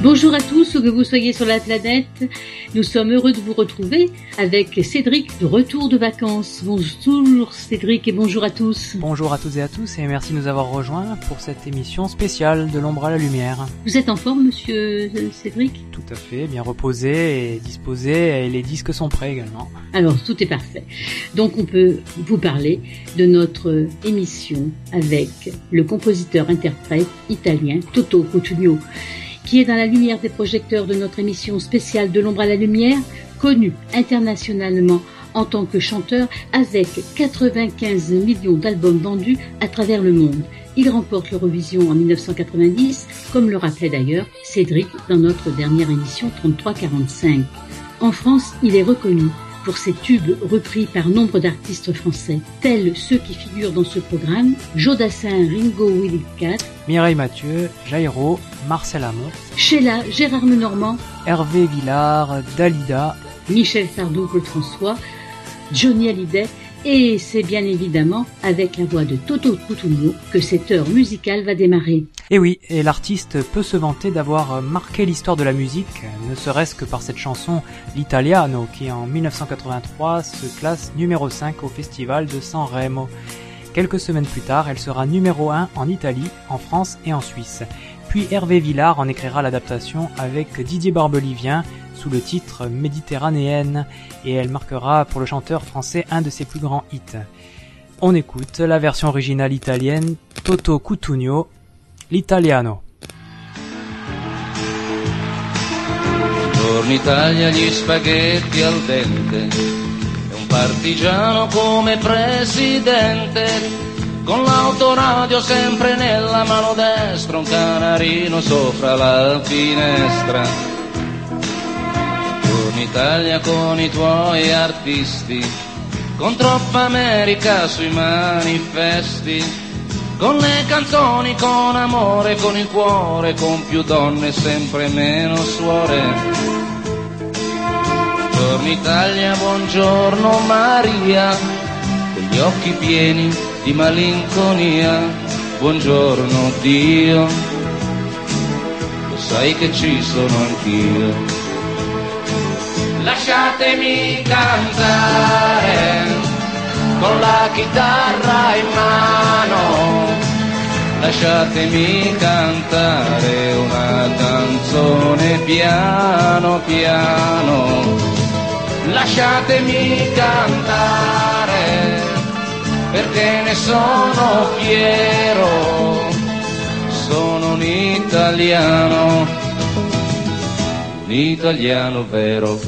Bonjour à tous, où que vous soyez sur la planète. Nous sommes heureux de vous retrouver avec Cédric de retour de vacances. Bonjour Cédric et bonjour à tous. Bonjour à toutes et à tous et merci de nous avoir rejoints pour cette émission spéciale de l'ombre à la lumière. Vous êtes en forme, monsieur Cédric ? Tout à fait, bien reposé et disposé, et les disques sont prêts également. Alors tout est parfait. Donc on peut vous parler de notre émission avec le compositeur-interprète italien Toto Cutugno, qui est dans la lumière des projecteurs de notre émission spéciale de l'ombre à la lumière, connu internationalement en tant que chanteur avec 95 millions d'albums vendus à travers le monde. Il remporte l'Eurovision en 1990, comme le rappelait d'ailleurs Cédric dans notre dernière émission 33-45. En France, il est reconnu pour ses tubes repris par nombre d'artistes français, tels ceux qui figurent dans ce programme: Jodassin, Ringo, Willy Cat, Mireille Mathieu, Jairo, Marcel Amont, Sheila, Gérard Lenormand, Hervé Villard, Dalida, Michel Sardou, Claude François, Johnny Hallyday, et c'est bien évidemment avec la voix de Toto Cutugno que cette heure musicale va démarrer. Et oui, et l'artiste peut se vanter d'avoir marqué l'histoire de la musique, ne serait-ce que par cette chanson L'Italiano, qui en 1983 se classe numéro 5 au festival de Sanremo. Quelques semaines plus tard, elle sera numéro 1 en Italie, en France et en Suisse. Puis Hervé Villard en écrira l'adaptation avec Didier Barbelivien sous le titre Méditerranéenne, et elle marquera pour le chanteur français un de ses plus grands hits. On écoute la version originale italienne Toto Cutugno, L'Italiano. Buongiorno Italia, gli spaghetti al dente, e un partigiano come presidente, con l'autoradio sempre nella mano destra, un canarino sopra la finestra. Buongiorno Italia con i tuoi artisti, con troppa America sui manifesti, con le canzoni, con amore, con il cuore, con più donne, sempre meno suore. Buongiorno Italia, buongiorno Maria, con gli occhi pieni di malinconia. Buongiorno Dio, lo sai che ci sono anch'io. Lasciatemi cantare con la chitarra in mano, lasciatemi cantare una canzone piano piano, lasciatemi cantare perché ne sono fiero, sono un italiano vero.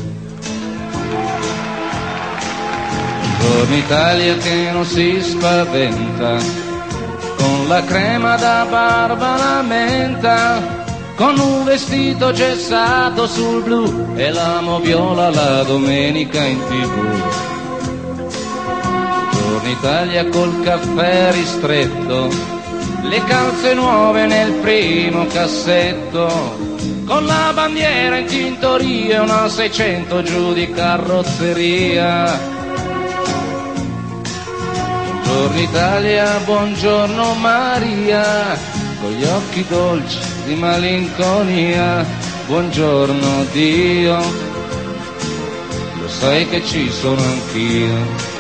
Buongiorno Italia che non si spaventa, con la crema da barba la menta, con un vestito gessato sul blu e la moviola la domenica in TV. Buongiorno Italia col caffè ristretto, le calze nuove nel primo cassetto, con la bandiera in tintoria e una 600 giù di carrozzeria. Buongiorno Italia, buongiorno Maria, con gli occhi dolci di malinconia. Buongiorno Dio, lo sai che ci sono anch'io.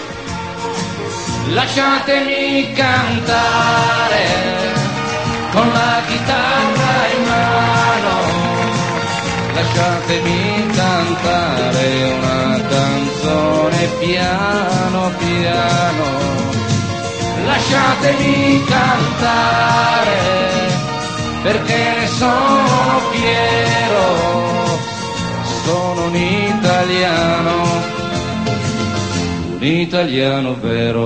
Lasciatemi cantare con la chitarra in mano, lasciatemi cantare una canzone piano piano. Lasciatemi cantare perché ne sono fiero, sono un italiano vero.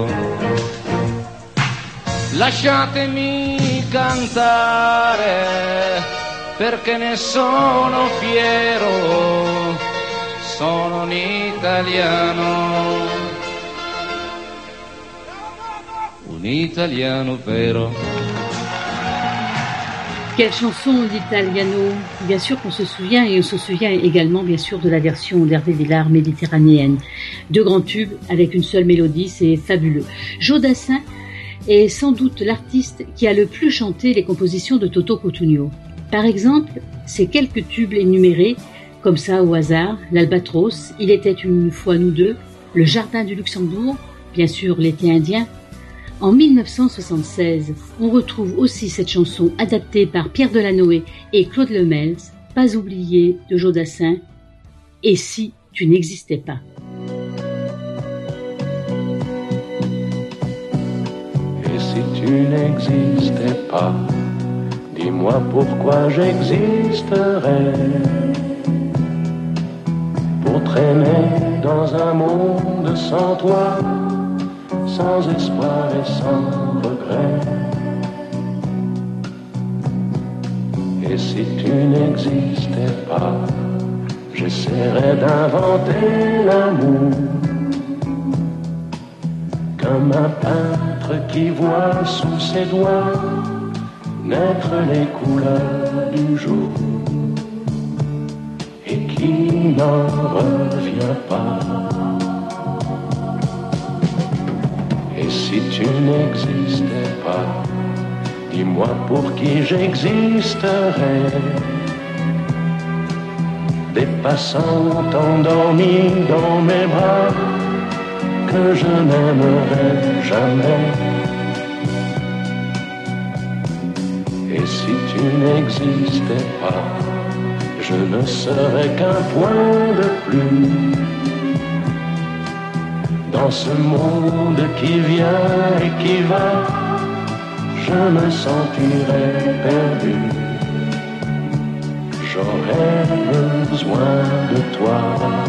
Lasciatemi cantare perché ne sono fiero, sono un italiano vero. Quelle chanson, l'Italiano. Bien sûr qu'on se souvient, et on se souvient également bien sûr de la version d'Hervé Villard, Méditerranéenne. Deux grands tubes avec une seule mélodie, c'est fabuleux. Jodassin est sans doute l'artiste qui a le plus chanté les compositions de Toto Cutugno. Par exemple, ces quelques tubes énumérés, comme ça au hasard, l'Albatros, Il était une fois nous deux, Le Jardin du Luxembourg, bien sûr l'été indien. En 1976, on retrouve aussi cette chanson adaptée par Pierre Delanoë et Claude Lemels, Pas oublié de Jodassin, Et si tu n'existais pas. Et si tu n'existais pas, dis-moi pourquoi j'existerais. Pour traîner dans un monde sans toi, sans espoir et sans regret. Et si tu n'existais pas, j'essaierais d'inventer l'amour, comme un peintre qui voit sous ses doigts naître les couleurs du jour et qui n'en revient pas. Et si tu n'existais pas, dis-moi pour qui j'existerais. Des passants endormis dans mes bras que je n'aimerais jamais. Et si tu n'existais pas, je ne serais qu'un point de plus dans ce monde qui vient et qui va. Je me sentirais perdu. J'aurais besoin de toi.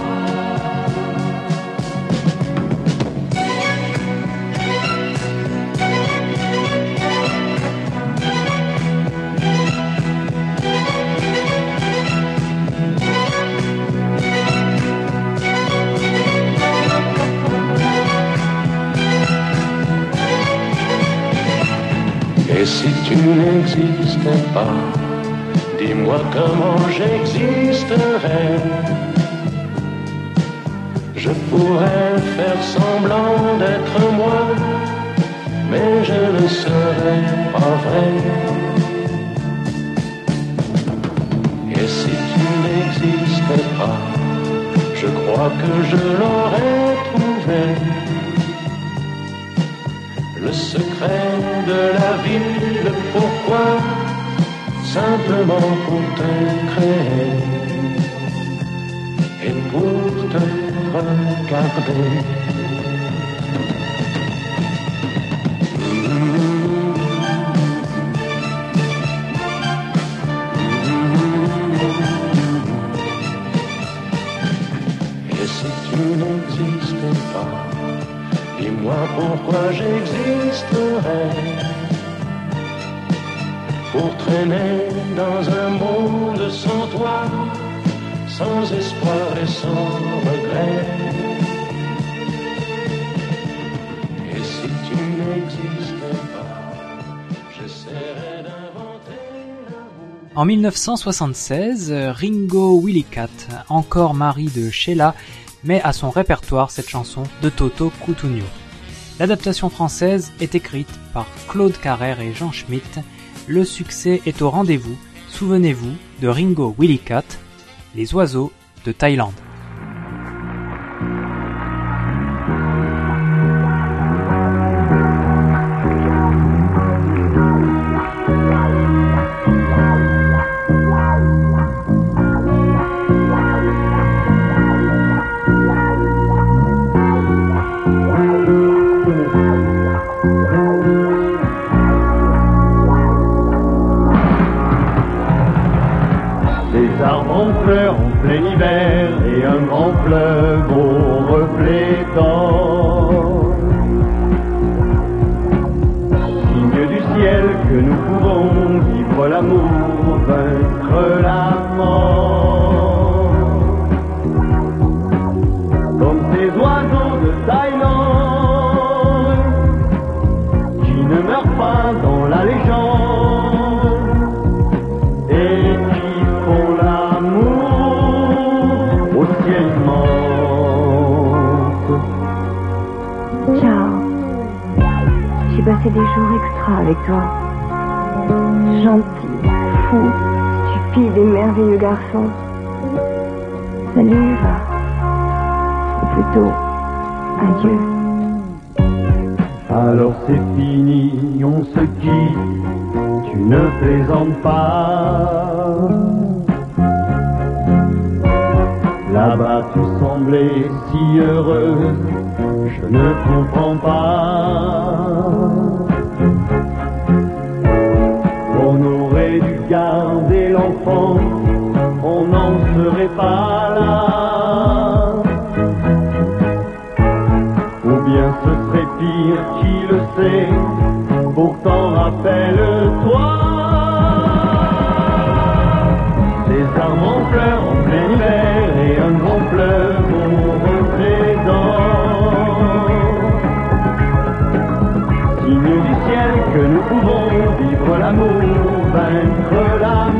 Et si tu n'existais pas, dis-moi comment j'existerais. Je pourrais faire semblant d'être moi, mais je ne serais pas vrai. Et si tu n'existais pas, je crois que je l'aurais trouvé. Le secret de la vie, le pourquoi, simplement pour te créer et pour te regarder. Et si tu n'existais pas, dis-moi pourquoi j'existerais. Pour traîner dans un monde sans toi, sans espoir et sans regret. Et si tu n'existais pas, j'essaierais d'inventer l'amour. En 1976, Ringo Willicat, encore mari de Sheila, met à son répertoire cette chanson de Toto Cutugno. L'adaptation française est écrite par Claude Carrère et Jean Schmitt. Le succès est au rendez-vous. Souvenez-vous de Ringo Willicat, Les oiseaux de Thaïlande. En fleurs en plein hiver et un grand fleuve au reflet d'or. Signe du ciel que nous pouvons vivre l'amour, vaincre la mort. Comme ces oiseaux de Thaïlande qui ne meurent pas dans la légende. J'ai passé des jours extra avec toi. Gentil, fou, fille des merveilleux garçons. Salut, Eva. Ou plutôt, adieu. Alors c'est fini, on se quitte, tu ne plaisantes pas. Là-bas tu semblais si heureuse, je ne comprends pas. On aurait dû garder l'enfant, on n'en serait pas là. Ou bien ce serait pire, qui le sait, pourtant rappelle-toi. Des arbres en fleurs en plein hiver et un grand fleuve au reflet d'or. Signe du ciel que nous pouvons vivre l'amour, vaincre la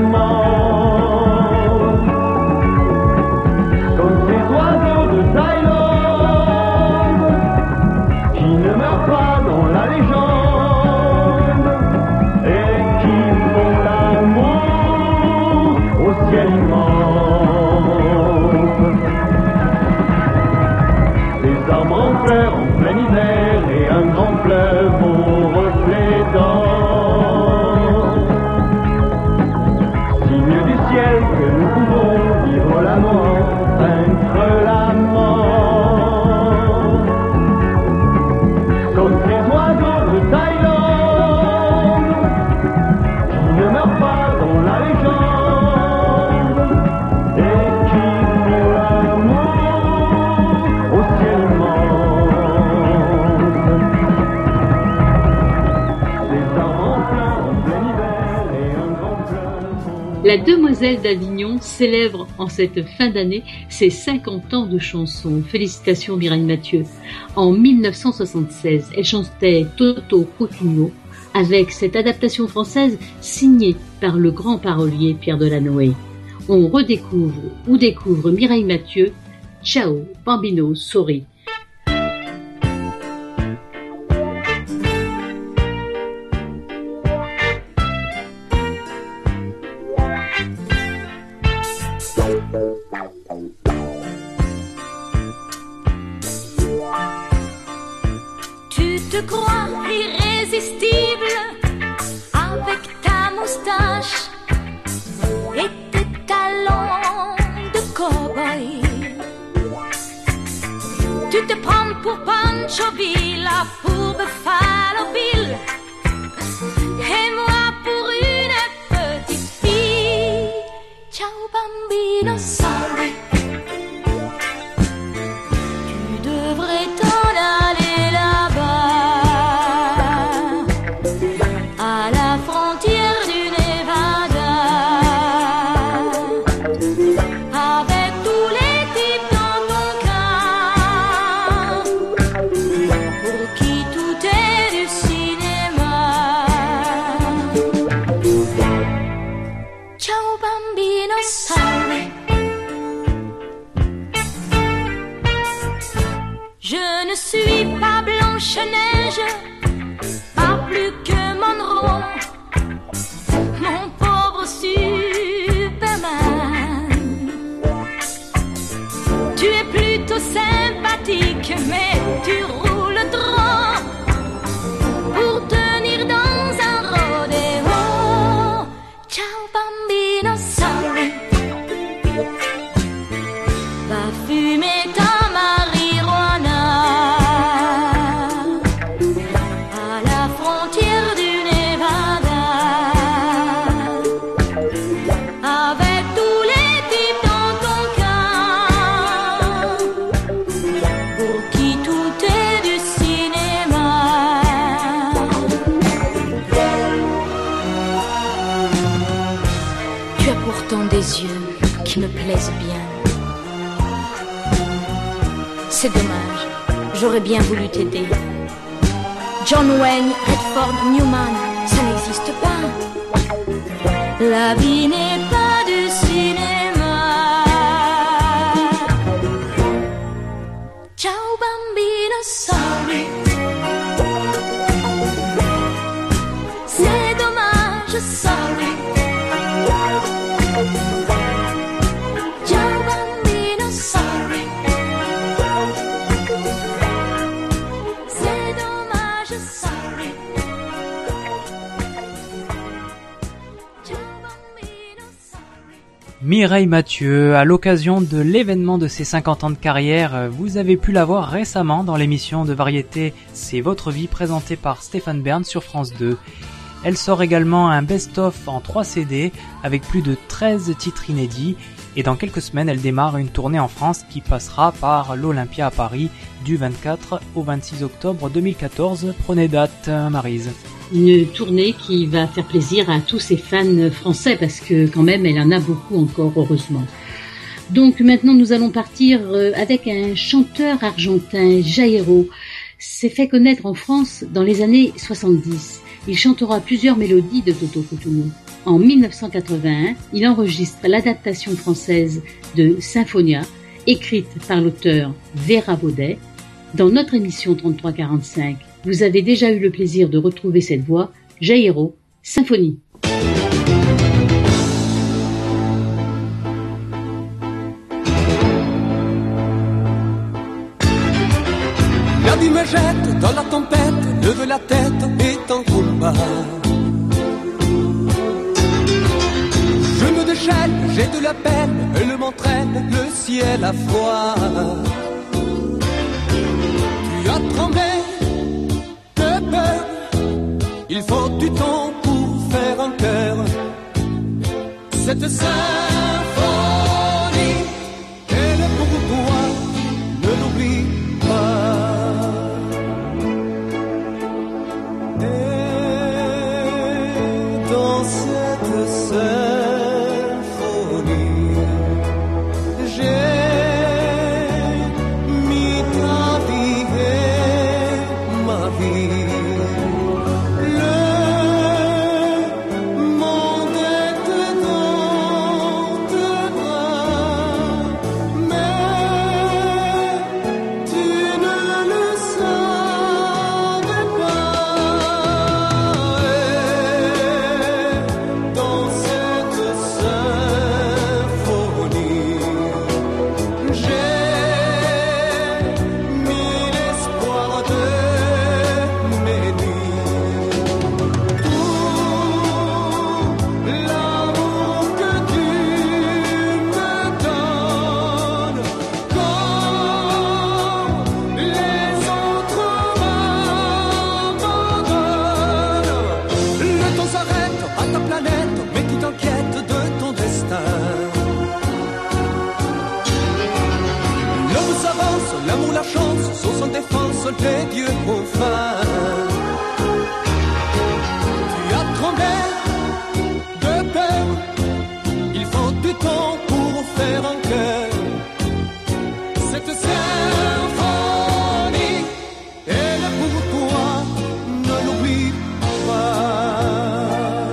mort. Comme ces oiseaux de Thaïlande qui ne meurent pas dans la légende et qui font l'amour au ciel immense. Des arbres en fleurs en plein hiver et un grand fleuve au reflet d'or. Signe du ciel que nous pouvons vivre la mort, vaincre la mort. Comme ces oiseaux de Thaïlande qui ne meurent pas dans la légende et qui font l'amour au ciel immense. Des arbres en fleurs en plein hiver et un grand fleuve. La Demoiselle d'Avignon célèbre en cette fin d'année ses 50 ans de chansons. Félicitations Mireille Mathieu. En 1976, elle chantait Toto Cotugno avec cette adaptation française signée par le grand parolier Pierre Delanoë. On redécouvre ou découvre Mireille Mathieu, Ciao Bambino Sorry. Tu te crois irrésistible avec ta moustache et tes talons de cow-boy. Tu te prends pour Pancho Villa, pour Buffalo Bill, et moi pour une petite fille. Ciao bambino, sorry. Tu devrais t'en aller là-bas, à la frontière du Nevada, avec tous les types dans ton cas, pour qui tout est du cinéma. Ciao bambino, sorry. Je ne suis pas Blanche-Neige, pas plus que Monroe, mon pauvre Superman. Tu es plutôt sympathique, mais tu roules trop pour tenir dans un rodéo. Ciao bambino, sorry. Va fumer ta marijuana à la frontière du Nevada, avec tous les types dans ton cas, pour qui tout est du cinéma. Tu as pourtant des yeux qui me plaisent bien. C'est dommage, j'aurais bien voulu t'aider. John Wayne, Redford, Newman, ça n'existe pas. La vie n'est pas du cinéma. Ciao bambino, sorry. C'est dommage, sorry. Mireille Mathieu, à l'occasion de l'événement de ses 50 ans de carrière, vous avez pu la voir récemment dans l'émission de variété C'est votre vie présentée par Stéphane Bern sur France 2. Elle sort également un best-of en 3 CD avec plus de 13 titres inédits et dans quelques semaines elle démarre une tournée en France qui passera par l'Olympia à Paris du 24 au 26 octobre 2014. Prenez date, Maryse. Une tournée qui va faire plaisir à tous ses fans français parce que quand même elle en a beaucoup encore, heureusement. Donc maintenant nous allons partir avec un chanteur argentin, Jairo. S'est fait connaître en France dans les années 70. Il chantera plusieurs mélodies de Toto Cutugno. En 1981, il enregistre l'adaptation française de Symphonia, écrite par l'auteur Vera Baudet. Dans notre émission 3345, vous avez déjà eu le plaisir de retrouver cette voix, Jairo, Symphonie. La vie me jette dans la tempête, leve la tête et en combat. Je me déchaîne, j'ai de la peine, elle m'entraîne, le ciel a froid. Tu as tremblé de peur, il faut du temps pour faire un cœur. Cette symphonie, elle est pour toi, ne l'oublie pas. Et dans cette symphonie, j'ai mis ta vie et ma vie. Le monde est dans tes bras, mais tu ne le savais pas. Et dans cette symphonie, j'ai mis l'espoir de mes nuits. Tout l'amour que tu me donnes, quand les autres m'abandonnent. Le temps s'arrête à ta planète, mais qui t'inquiète de ton destin. L'homme s'avance, l'amour, la chance sont sans défense les dieux profanes. Tu as tremblé de peur, il faut du temps pour faire un cœur. Cette symphonie, elle est pour toi, ne l'oublie pas.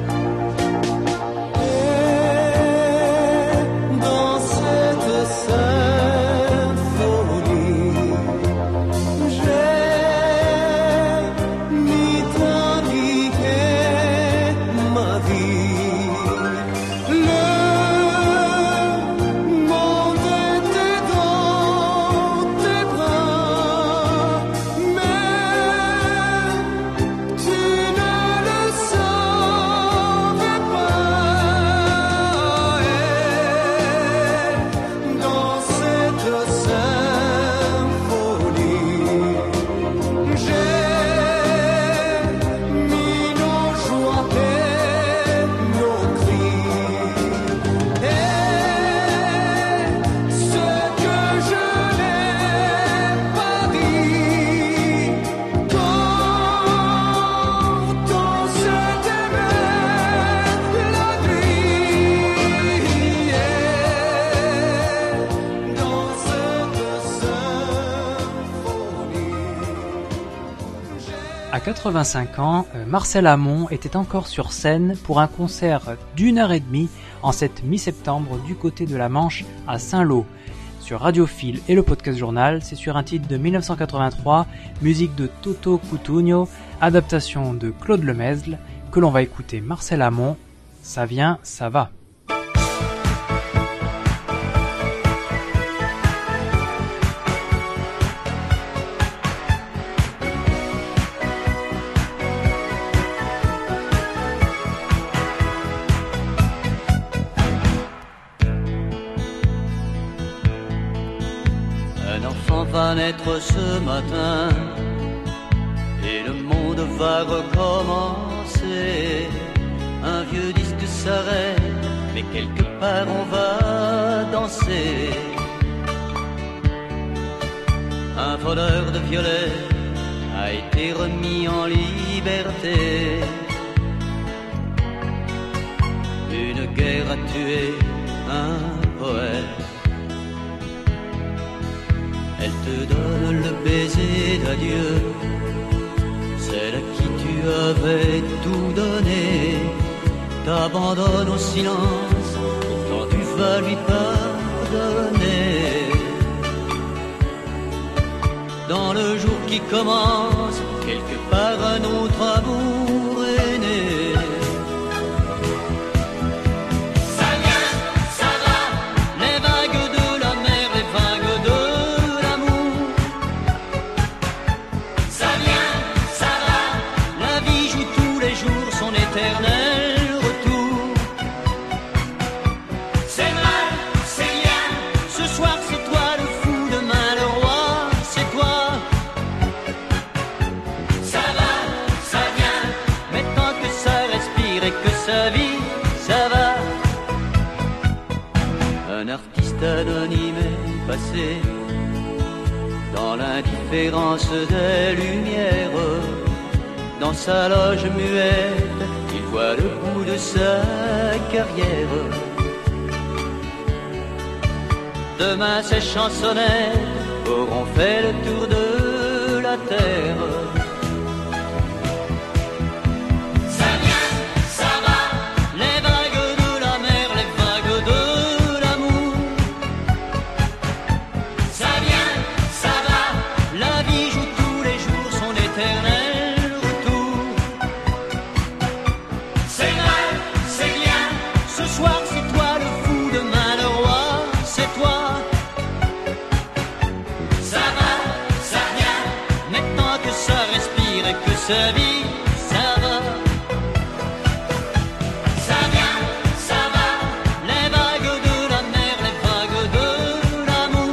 Et dans cette symphonie, j'ai mis ta vie et ma vie. Le monde était dans tes bras, mais tu ne le savais pas. Et dans cette symphonie, j'ai mis nos joies et nos cris. Et ce que je n'ai pas dit, quand on s'est aimé la nuit. Et dans cette symphonie, À 85 ans, Marcel Amont était encore sur scène pour un concert d'1h30 en cette mi-septembre du côté de la Manche à Saint-Lô. Sur Radiophile et le podcast journal, c'est sur un titre de 1983, musique de Toto Cutugno, adaptation de Claude Lemesle, que l'on va écouter Marcel Amont, Ça vient, ça va. va naître ce matin et le monde va recommencer. Un vieux disque s'arrête, mais quelque part on va danser. Un voleur de violets a été remis en liberté. Une guerre a tué un poète. Elle te donne le baiser d'adieu, celle à qui tu avais tout donné. T'abandonne au silence, pourtant tu vas lui pardonner. Dans le jour qui commence, quelque part un autre amour est né. Ça vient, ça va, les vagues de la mer, les vagues de l'amour. Ça vient, ça va, la vie joue tous les jours son éternel retour. C'est mal, c'est bien, ce soir c'est toi le fou, demain le roi, c'est toi. Ça va, ça vient, mais tant que ça respire et que ça vit, ça va. Un artiste anonyme est passé dans l'indifférence des lumières. Dans sa loge muette, il voit le bout de sa carrière. Demain ces chansonnettes auront fait le tour de la terre. Ça vient, ça va, les vagues de la mer, les vagues de l'amour. Ça vient, ça va, la vie joue tous les jours son éternel retour. C'est mal, c'est bien, ce soir c'est toi le fou, demain le roi, c'est toi. Ça va, ça vient, maintenant que ça respire et que ça vit, ça va. Ça vient, ça va, les vagues de la mer, les vagues de l'amour.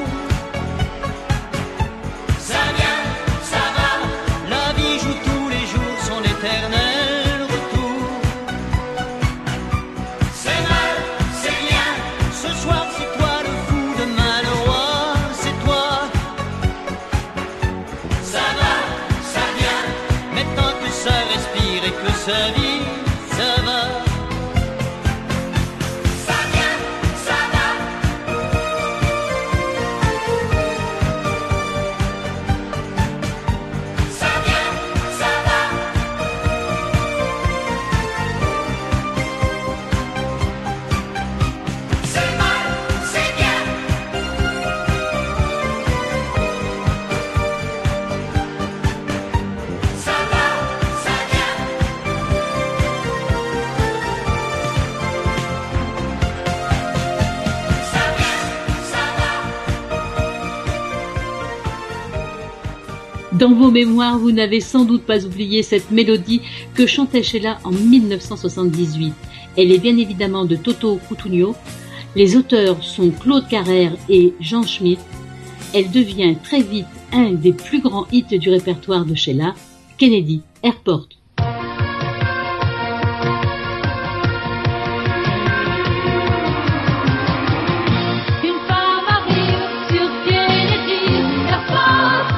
Ça vient, ça va, la vie joue tous les jours son éternel retour. C'est mal, c'est bien, ce soir c'est toi le fou, demain le roi, c'est toi. Ça va, ça vient, mais tant que ça respire et que ça vit, ça va. Ça vient, ça va. Ça vient, ça va. C'est mal, c'est bien. Ça va, ça vient. Ça vient, ça va. Dans vos mémoires, vous n'avez sans doute pas oublié cette mélodie que chantait Sheila en 1978. Elle est bien évidemment de Toto Cutugno. Les auteurs sont Claude Carrère et Jean Schmitt. Elle devient très vite un des plus grands hits du répertoire de Sheila, Kennedy, Airport. Une femme arrive sur Kennedy, Airport.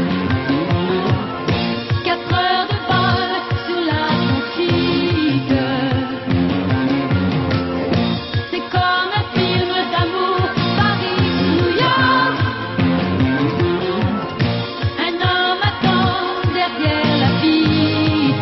4 heures de vol sur l'Atlantique. C'est comme un film d'amour, Paris, New York. Un homme attend derrière la vitre.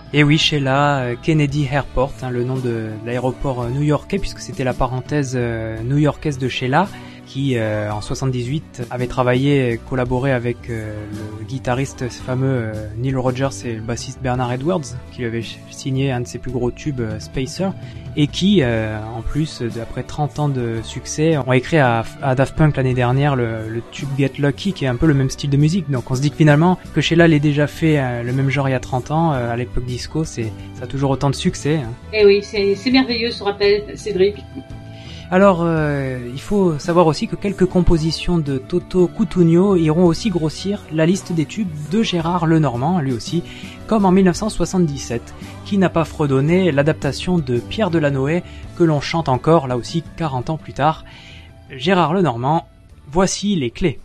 Et oui, Sheila Kennedy Airport, le nom de l'aéroport new-yorkais, puisque c'était la parenthèse new-yorkaise de Sheila, qui en 78 avait travaillé et collaboré avec le guitariste fameux Neil Rogers et le bassiste Bernard Edwards, qui lui avait signé un de ses plus gros tubes, Spacer, et qui, en plus, après 30 ans de succès, ont écrit à Daft Punk l'année dernière le tube Get Lucky, qui est un peu le même style de musique. Donc on se dit que finalement, que Sheila l'ait déjà fait le même genre il y a 30 ans, à l'époque disco, ça a toujours autant de succès. Eh oui, c'est merveilleux ce rappel, Cédric. Alors, il faut savoir aussi que quelques compositions de Toto Cutugno iront aussi grossir la liste des tubes de Gérard Lenormand, lui aussi, comme en 1977, qui n'a pas fredonné l'adaptation de Pierre Delanoë, que l'on chante encore, là aussi, 40 ans plus tard. Gérard Lenormand, voici les clés.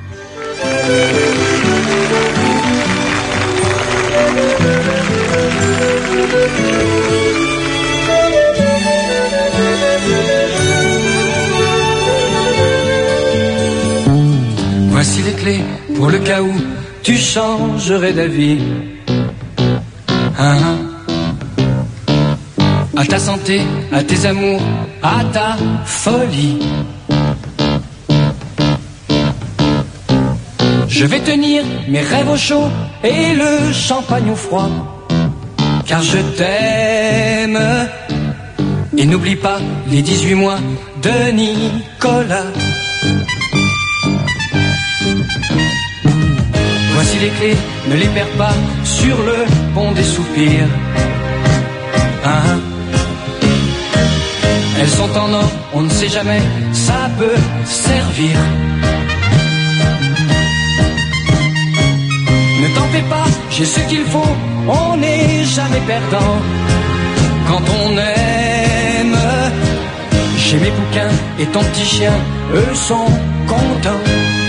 Voici les clés pour le cas où tu changerais d'avis. À ta santé, à tes amours, à ta folie. Je vais tenir mes rêves au chaud et le champagne au froid, car je t'aime. Et n'oublie pas les 18 mois de Nicolas. Voici les clés, ne les perds pas sur le pont des soupirs. Elles sont en or, on ne sait jamais, ça peut servir. Ne t'en fais pas, j'ai ce qu'il faut, on n'est jamais perdant. Quand on aime, j'ai mes bouquins et ton petit chien, eux sont contents.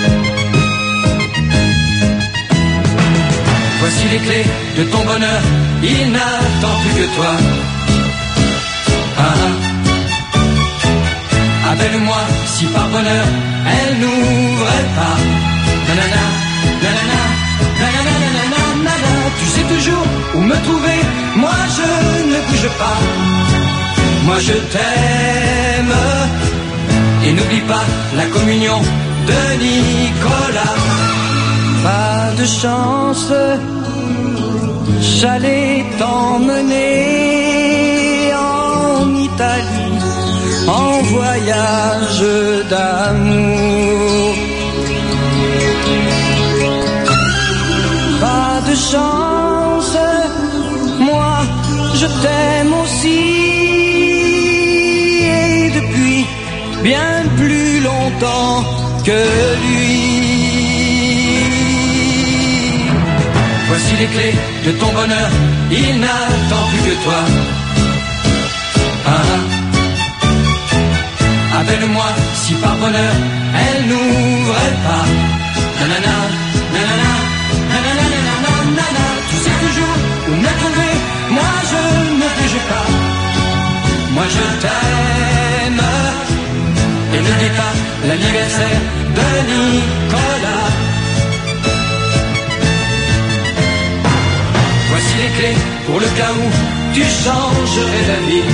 Voici les clés de ton bonheur, il n'attend plus que toi. Appelle-moi si par bonheur elle n'ouvrait pas. Nanana, nanana, nanana, nanana, nanana. Tu sais toujours où me trouver, moi je ne bouge pas. Moi je t'aime. Et n'oublie pas la communion de Nicolas. Pas de chance, j'allais t'emmener en Italie, en voyage d'amour. Pas de chance, moi je t'aime aussi, et depuis bien plus longtemps que lui. Voici les clés de ton bonheur, il n'attend plus que toi. Appelle-moi si par bonheur elle n'ouvrait pas. Nanana, nanana, nanana, nanana, nanana. Tu sais toujours où me trouver, moi je ne bouge pas. Moi je t'aime. Et n'oublie pas l'anniversaire de Nicolas. Voici les clés pour le cas où tu changerais d'avis.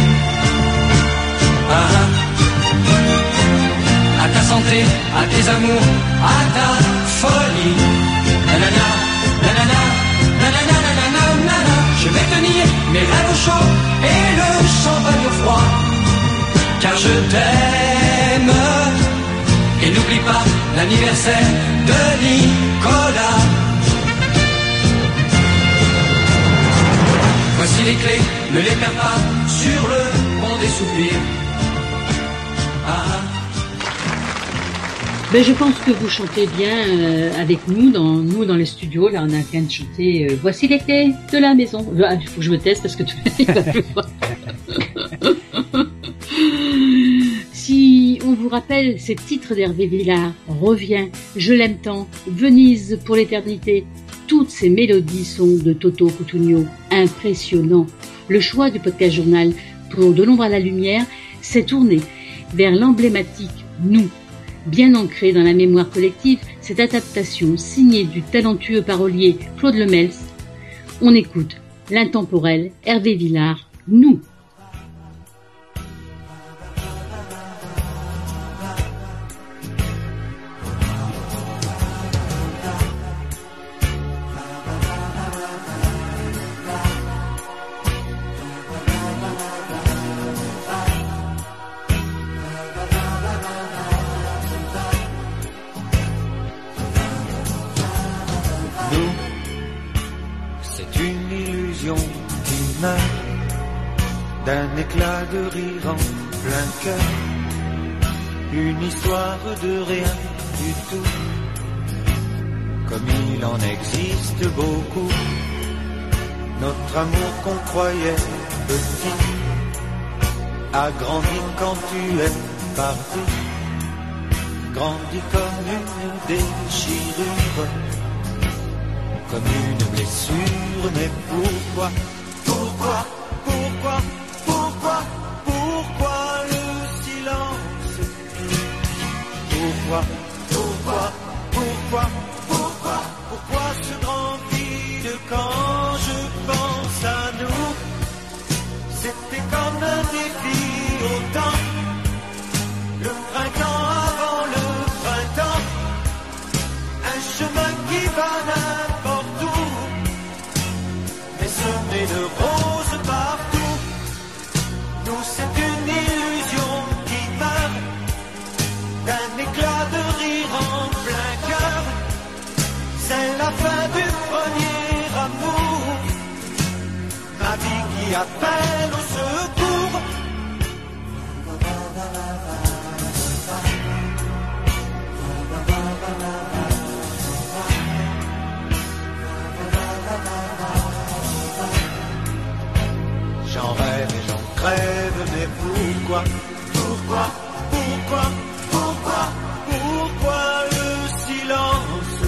À ta santé, à tes amours, à ta folie. Nanana, nanana, nanana, nanana, nanana. Je vais tenir mes rêves au chaud et le champagne au froid, car je t'aime. Et n'oublie pas l'anniversaire de Nicolas. Voici les clés, ne les perds pas sur le pont des soupirs. Ben, je pense que vous chantez bien avec nous dans les studios. Là, on a bien de chanter voici les clés de la maison. Il faut que je me teste parce que tu vas plus fort. Si on vous rappelle ces titres d'Hervé Villard, Reviens, Je l'aime tant, Venise pour l'éternité, toutes ces mélodies sont de Toto Cutugno. Impressionnant. Le choix du podcast journal pour De l'ombre à la lumière s'est tourné vers l'emblématique Nous. Bien ancrée dans la mémoire collective, cette adaptation signée du talentueux parolier Claude Lemels. On écoute l'intemporel Hervé Villard, Nous. D'un éclat de rire en plein cœur, une histoire de rien du tout, comme il en existe beaucoup. Notre amour qu'on croyait petit a grandi quand tu es parti, grandi comme une déchirure, comme une blessure. Mais pourquoi le silence? Pourquoi ce grand vide quand je pense à nous? C'était comme un défi autant, le printemps avant le printemps, un chemin qui va n'importe où, mais semé de roses partout. Nous, c'est une illusion qui meurt, d'un éclat de rire en plein cœur. C'est la fin du premier amour, ma vie qui appelle au secours. J'en rêve et j'en crève, mais pourquoi le silence?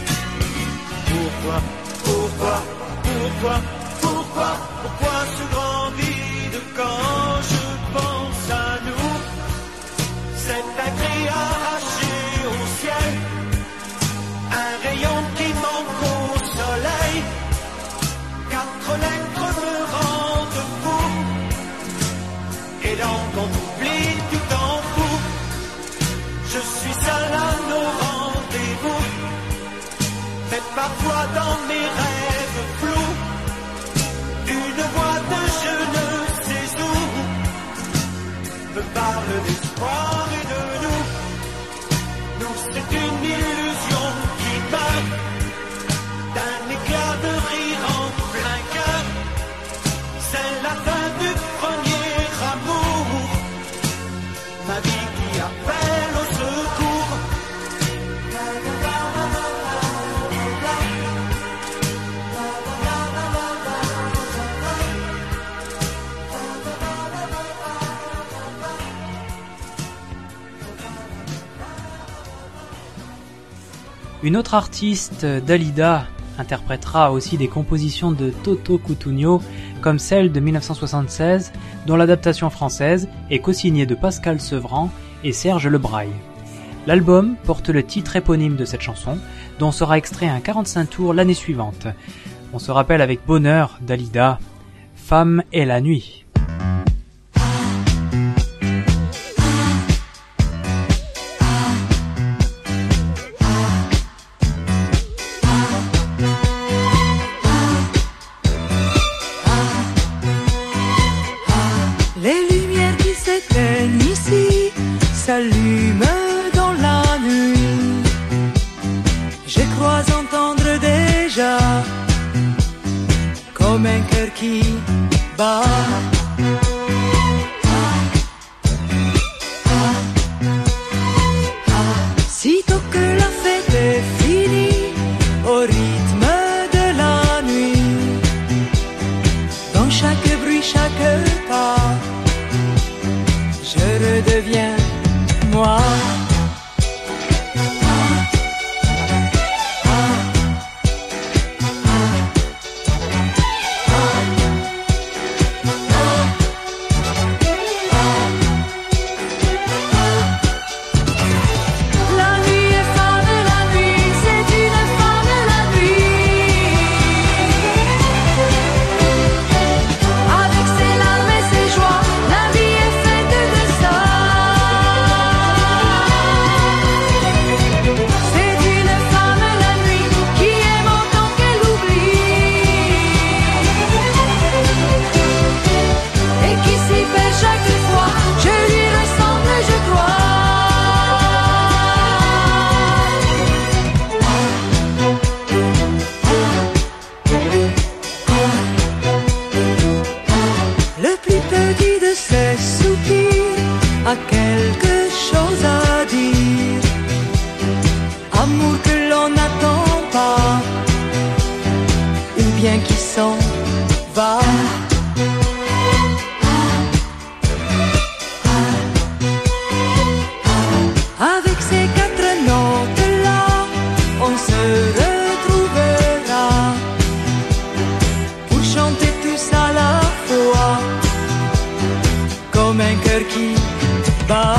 Pourquoi ce grand vide quand je pense à nous? C'est un cri arraché au ciel, un rayon qui manque au soleil, 4 lettres me rendent fou, et donc on oublie, tu t'en fous. Je suis seul à nos rendez-vous, mais parfois dans mes rêves flous, une voix de je ne sais où me parle d'espoir et de nous. Nous, c'est une illusion qui meurt, d'un éclat de rire en plein cœur. C'est la fin du premier amour, ma vie qui appelle au secours. Une autre artiste, Dalida, interprétera aussi des compositions de Toto Cutugno, comme celle de 1976, dont l'adaptation française est co-signée de Pascal Sevran et Serge Lebraille. L'album porte le titre éponyme de cette chanson, dont sera extrait un 45 tours l'année suivante. On se rappelle avec bonheur Dalida, Femme et la nuit. S'allume dans la nuit. Je crois entendre déjà comme un cœur qui bat. Sitôt que la fête est finie, au rythme de la nuit, dans chaque bruit, chaque pas, je redeviens moi. qui te dit de ses soupirs a quelque chose à dire. Amour que l'on n'attend pas, ou bien qui s'en va. Avec ces quatre notes-là, on se retrouvera pour chanter tous à la fois, comme un cœur qui bat.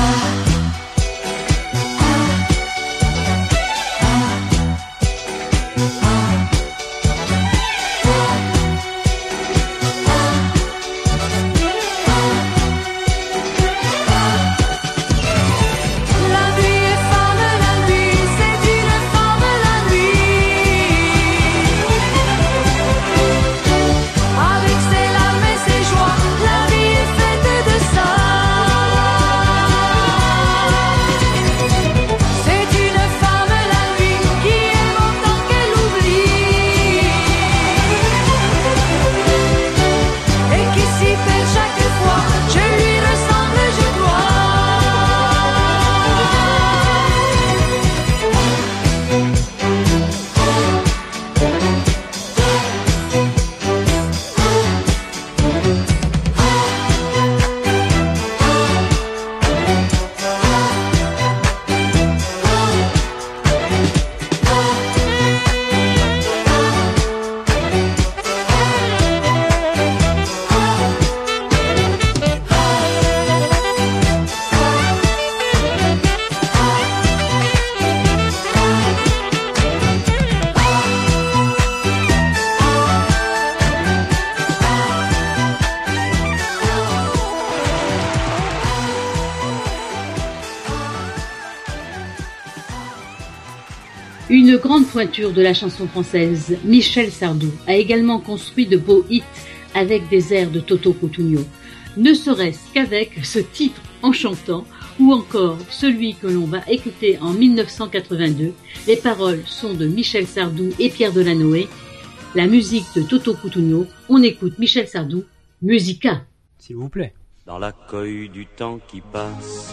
Une grande pointure de la chanson française, Michel Sardou a également construit de beaux hits avec des airs de Toto Cutugno, ne serait-ce qu'avec ce titre en chantant ou encore celui que l'on va écouter en 1982. Les paroles sont de Michel Sardou et Pierre Delanoë, la musique de Toto Cutugno. On écoute Michel Sardou, Musica. S'il vous plaît. Dans la cohue du temps qui passe,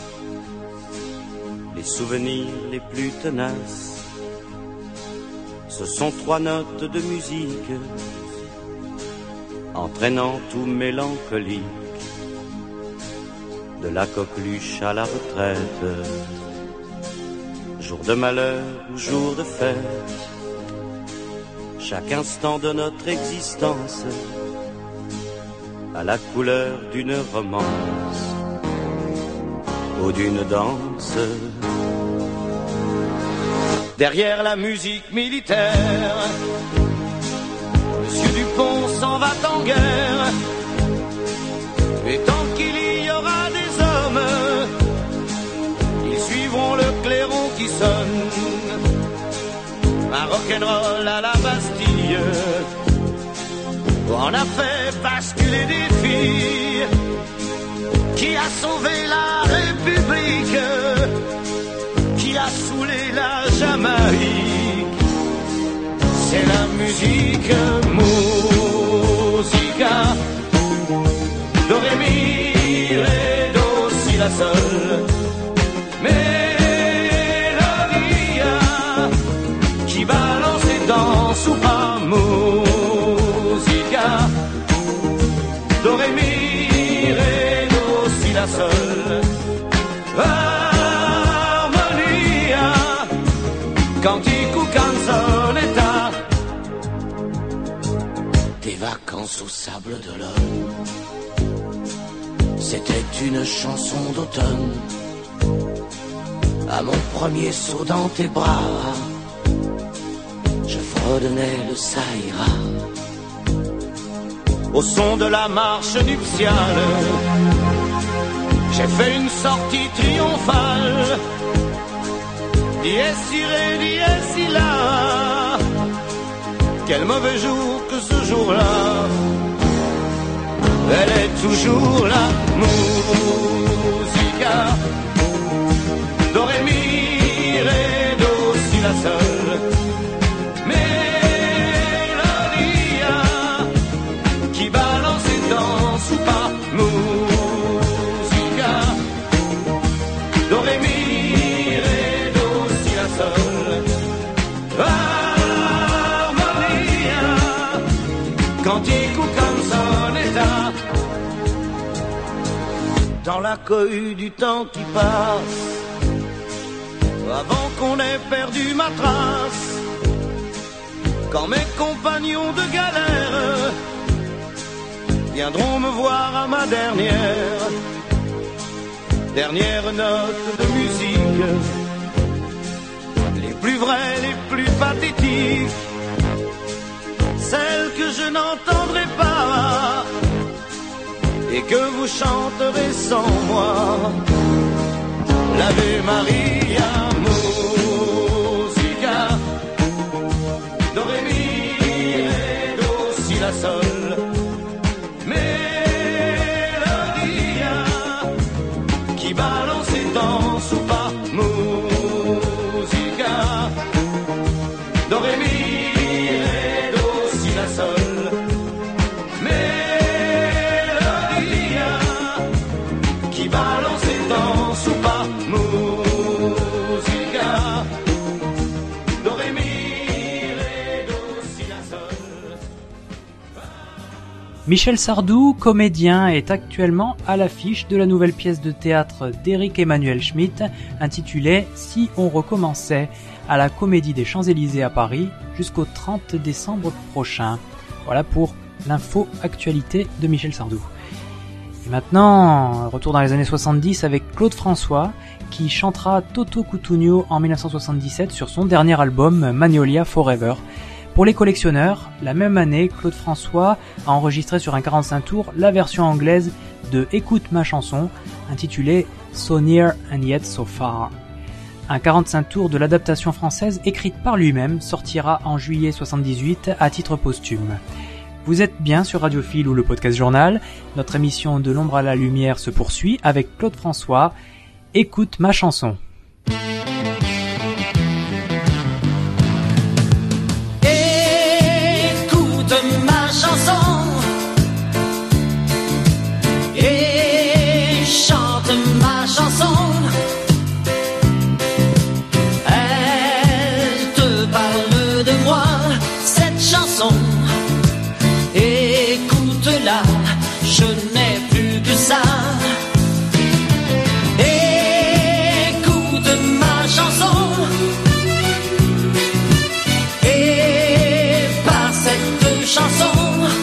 les souvenirs les plus tenaces, ce sont trois notes de musique, entraînant tout mélancolique, de la coqueluche à la retraite, jour de malheur ou jour de fête, chaque instant de notre existence à la couleur d'une romance ou d'une danse. Derrière la musique militaire, Monsieur Dupont s'en va en guerre. Et tant qu'il y aura des hommes, ils suivront le clairon qui sonne. Un rock'n'roll à la Bastille, où on a fait basculer des filles, qui a sauvé la République, qui a saoulé la Jamaïque. C'est la musique, musica, do, ré, mi, ré, do, si, la, sol. Mélodie qui balance et danse ou pas, musica, do, ré, mi, ré, do, si, la, sol. Cantico, canzonetta, des vacances au sable d'Olonne. C'était une chanson d'automne. À mon premier saut dans tes bras, je fredonnais le Saïra. Au son de la marche nuptiale, j'ai fait une sortie triomphale. Dies irae, dies illa. Quel mauvais jour que ce jour-là. Elle est toujours là, musica, do, ré, mi, ré, do, si, la, sol. Mélodia qui balance et danse ou pas, musica. dans la cohue du temps qui passe, avant qu'on ait perdu ma trace, quand mes compagnons de galère viendront me voir à ma dernière note de musique, les plus vraies, les plus pathétiques, celles que je n'entendrai pas et que vous chanterez sans moi. L'Ave Maria, musica, do re mi re do si la sol, melodia qui balance et danse ou pas, musica, do re mi re do si la sol, melodia qui balance et danse ou pas, musica, do re mi re do si la sol. Michel Sardou, comédien, est actuellement à l'affiche de la nouvelle pièce de théâtre d'Éric Emmanuel Schmitt, intitulée « Si on recommençait » à la Comédie des Champs-Élysées à Paris jusqu'au 30 décembre prochain. Voilà pour l'info actualité de Michel Sardou. Et maintenant, retour dans les années 70 avec Claude François, qui chantera Toto Cutugno en 1977 sur son dernier album Magnolia Forever. Pour les collectionneurs, la même année, Claude François a enregistré sur un 45 tours la version anglaise de Écoute ma chanson, intitulée So Near and Yet So Far. Un 45 tours de l'adaptation française écrite par lui-même sortira en juillet 78 à titre posthume. Vous êtes bien sur Radiophile ou le Podcast Journal. Notre émission De l'ombre à la lumière se poursuit avec Claude François. Écoute ma chanson. Écoute ma chanson et chante ma chanson. Elle te parle de moi, cette chanson. Écoute-la, je n'ai plus que ça. Écoute ma chanson et par cette chanson,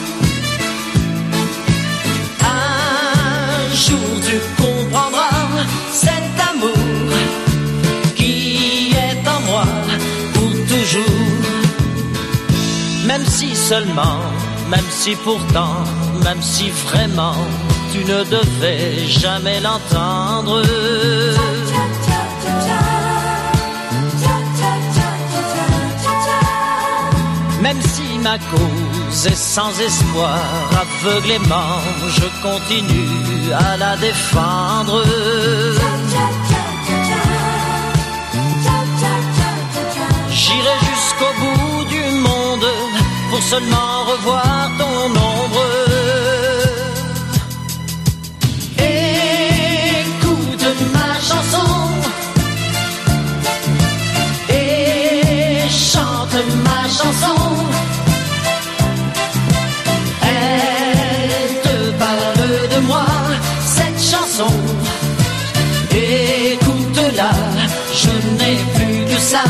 un jour tu comprendras cet amour qui est en moi pour toujours. Même si seulement, même si pourtant, même si vraiment tu ne devais jamais l'entendre. Même si ma cause est sans espoir, aveuglément je continue à la défendre. J'irai jusqu'au bout du monde pour seulement revoir ton ombre. Écoute ma chanson et chante ma chanson. Elle te parle de moi, cette chanson. Écoute-la, je n'ai plus que ça.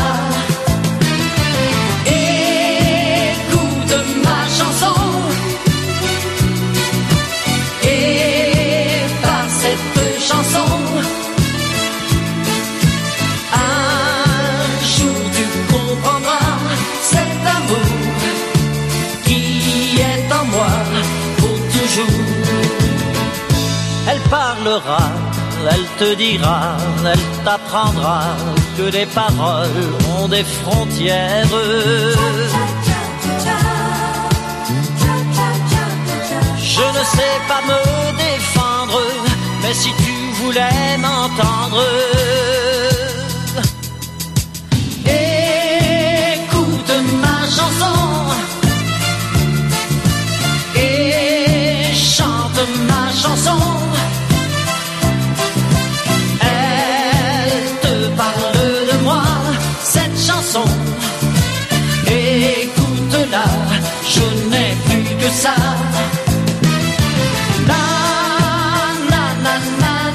Elle parlera, elle te dira, elle t'apprendra que les paroles ont des frontières. Je ne sais pas me défendre, mais si tu voulais m'entendre, écoute ma chanson et chante ma chanson. Elle te parle de moi, cette chanson. Écoute-la, je n'ai plus que ça. Na na na na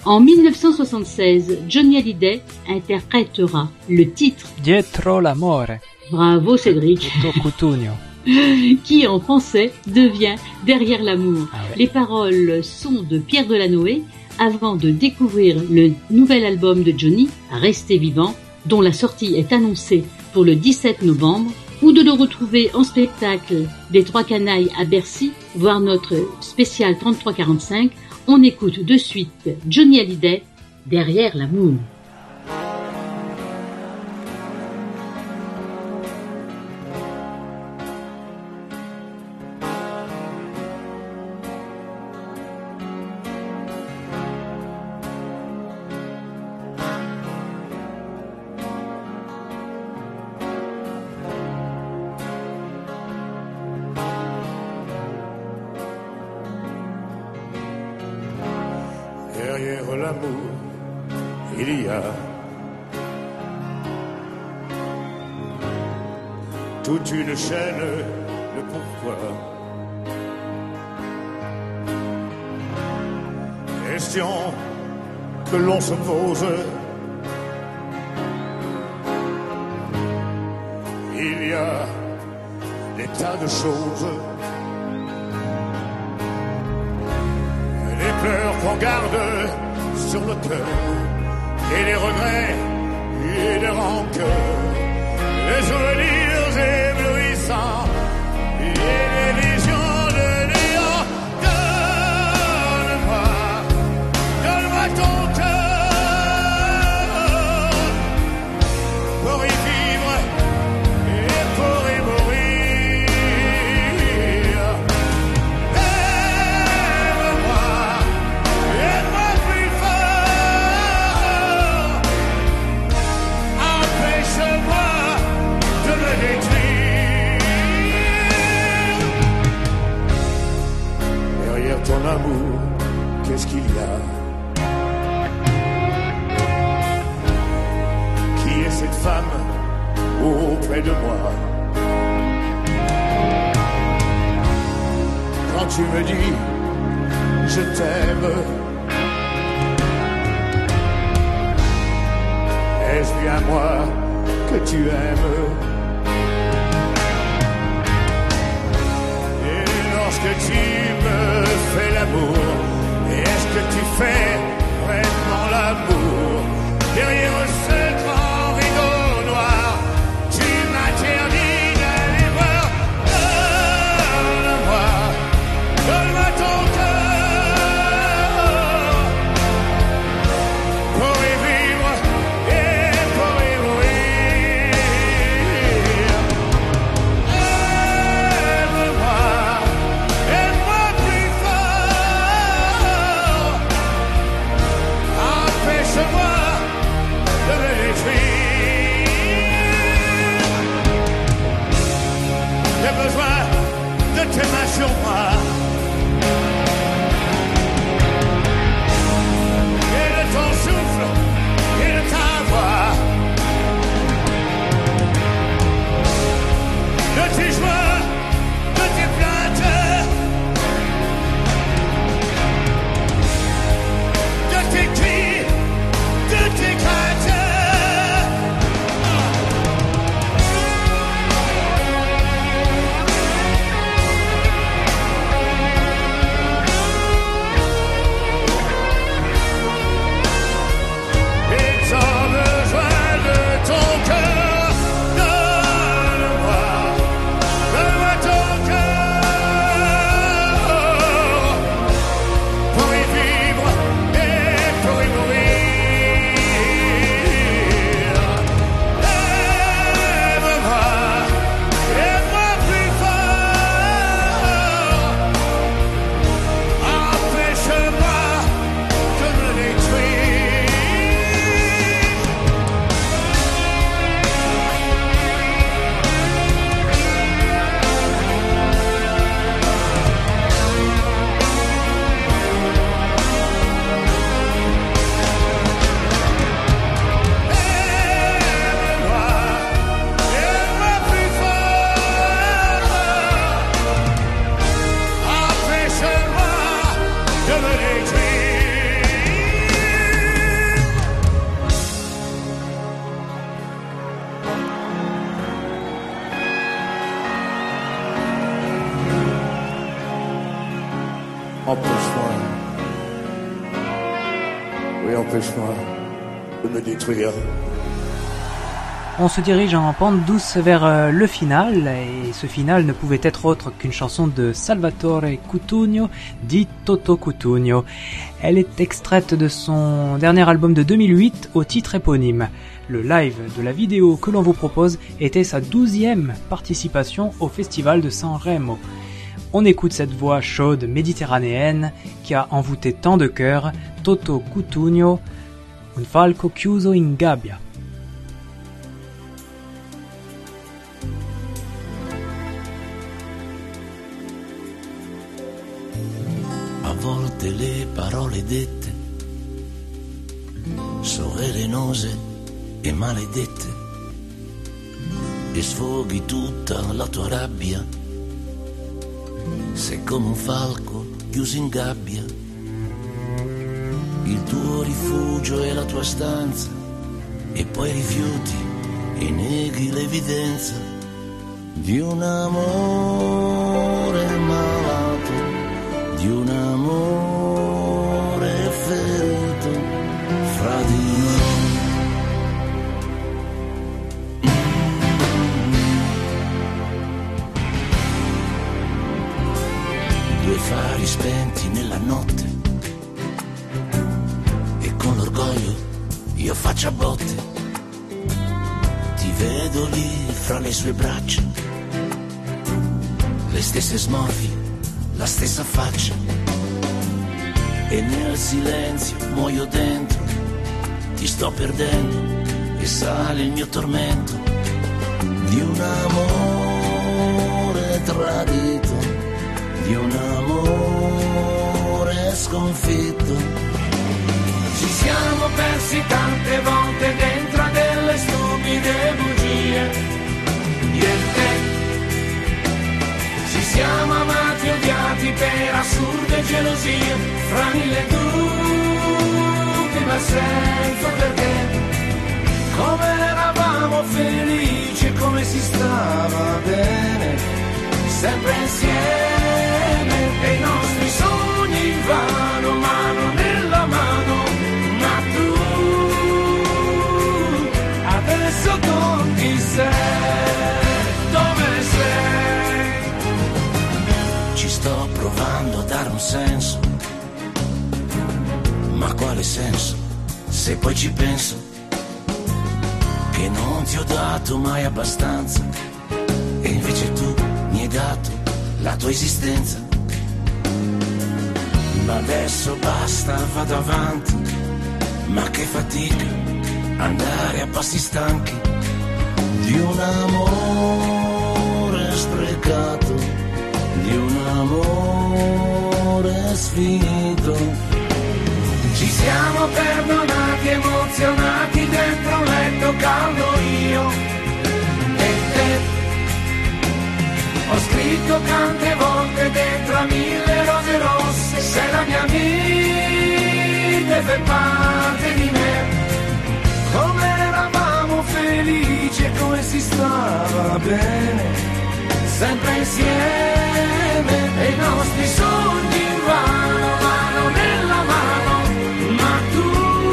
En 1976, Johnny Hallyday interprétera le titre Dietro l'amore. Bravo Cédric. Tutto Cutugno. Qui en français devient Derrière l'amour. Ah ouais. Les paroles sont de Pierre Delanoë avant de découvrir le nouvel album de Johnny, Rester vivant, dont la sortie est annoncée pour le 17 novembre, ou de le retrouver en spectacle des Trois Canailles à Bercy, voire notre spécial 33-45. On écoute de suite Johnny Hallyday, Derrière l'amour. Derrière l'amour, il y a toute une chaîne de pourquoi. Question que l'on se pose. Il y a des tas de choses. Les pleurs qu'on garde sur le cœur, et les regrets et les rancœurs, les souvenirs éblouissants et les visions de néant. Donne-moi ton cœur pour y vivre et pour y mourir. Aime-moi plus fort, empêche-moi de me détruire. Derrière ton amour, qu'est-ce qu'il y a? Qui est cette femme auprès de moi? Quand tu me dis je t'aime, est-ce bien moi que tu aimes? Et lorsque tu me fais l'amour, est-ce que tu fais vraiment l'amour? Derrière ce grand rideau noir, tu m'interdis d'aller voir. Donne-moi ton cœur pour y vivre et pour y mourir. Aime-moi Empêche-moi. Oui, empêche-moi de me détruire. On se dirige en pente douce vers le final, et ce final ne pouvait être autre qu'une chanson de Salvatore Cutugno, dit Toto Cutugno. Elle est extraite de son dernier album de 2008 au titre éponyme. Le live de la vidéo que l'on vous propose était sa 12e participation au Festival de Sanremo. On écoute cette voix chaude méditerranéenne qui a envoûté tant de cœurs, Toto Cutugno, Un falco chiuso in gabbia. A volte le parole dette sono velenose e maledette e sfoghi tutta la tua rabbia. Sei come un falco chiuso in gabbia, il tuo rifugio è la tua stanza e poi rifiuti e neghi l'evidenza di un amore malato, di un amore ferito fra di noi. Due fari spenti nella notte e con l'orgoglio io faccio a botte. Ti vedo lì fra le sue braccia, le stesse smorfie, la stessa faccia, e nel silenzio muoio dentro, ti sto perdendo e sale il mio tormento di un amore tradito, di un amore sconfitto. Ci siamo persi tante volte dentro a delle stupide bugie, io e te. Ci siamo amati e odiati per assurde gelosie, fra mille dubbi ma senza perché. Come eravamo felici e come si stava bene, sempre insieme, e i nostri sogni invano, mano nella mano. Ma tu adesso con chi sei? Dove sei? Ci sto provando a dare un senso, ma quale senso? Se poi ci penso che non ti ho dato mai abbastanza, e invece tu mi hai dato la tua esistenza. Ma adesso basta, vado avanti, ma che fatica andare a passi stanchi di un amore sprecato, di un amore sfinito. Ci siamo perdonati, emozionati dentro un letto caldo io e te. Ho scritto tante volte dentro a 1000 rose rosse, sei la mia vita e fai parte di me. Come eravamo felici e come si stava bene, sempre insieme, e i nostri sogni invano, mano nella mano. Ma tu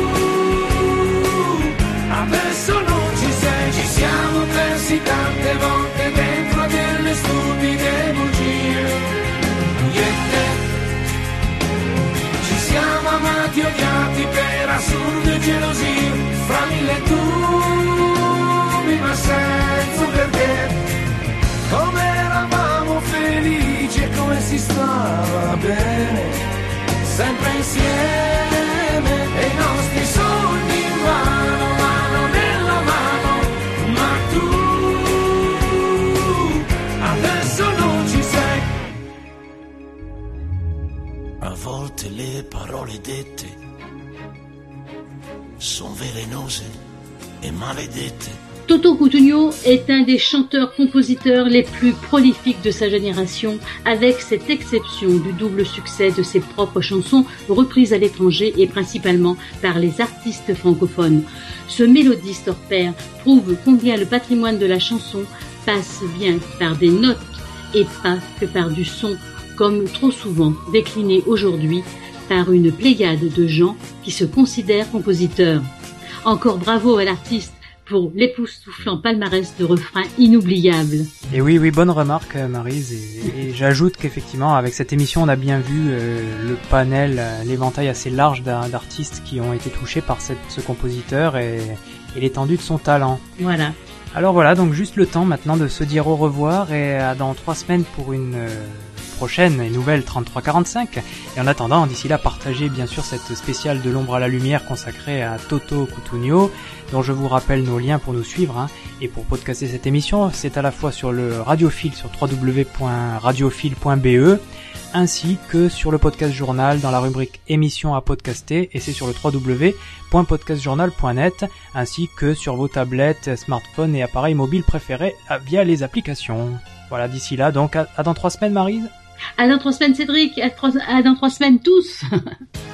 adesso non ci sei, ci siamo persi tante volte dentro a delle stupide bugie, io e te. Ci siamo amati e odiati per assurde gelosie, fra mille dubbi ma senza perché. Come eravamo felici e come si stava bene, sempre insieme, e i nostri sogni invano, mano nella mano. Ma tu adesso non ci sei. A volte le parole dette sono velenose et maledette. Toto Cutugno est un des chanteurs-compositeurs les plus prolifiques de sa génération, avec cette exception du double succès de ses propres chansons reprises à l'étranger et principalement par les artistes francophones. Ce mélodiste hors pair prouve combien le patrimoine de la chanson passe bien par des notes et pas que par du son comme trop souvent décliné aujourd'hui par une pléiade de gens qui se considèrent compositeurs. Encore bravo à l'artiste pour l'époustouflant palmarès de refrains inoubliables. Et oui, bonne remarque Maryse, et j'ajoute qu'effectivement avec cette émission on a bien vu le panel, l'éventail assez large d'artistes qui ont été touchés par ce compositeur et l'étendue de son talent. Voilà. Alors voilà, donc juste le temps maintenant de se dire au revoir et à dans 3 semaines pour une prochaine et nouvelle 3345. Et en attendant, d'ici là, partagez bien sûr cette spéciale de l'ombre à la lumière consacrée à Toto Cutugno, dont je vous rappelle nos liens pour nous suivre. Et pour podcaster cette émission, c'est à la fois sur le Radiophile sur www.radiophile.be, ainsi que sur le podcast journal dans la rubrique émissions à podcaster, et c'est sur le www.podcastjournal.net, ainsi que sur vos tablettes, smartphones et appareils mobiles préférés via les applications. Voilà, d'ici là, donc à dans 3 semaines Maryse. À dans 3 semaines Cédric, à dans 3 semaines tous.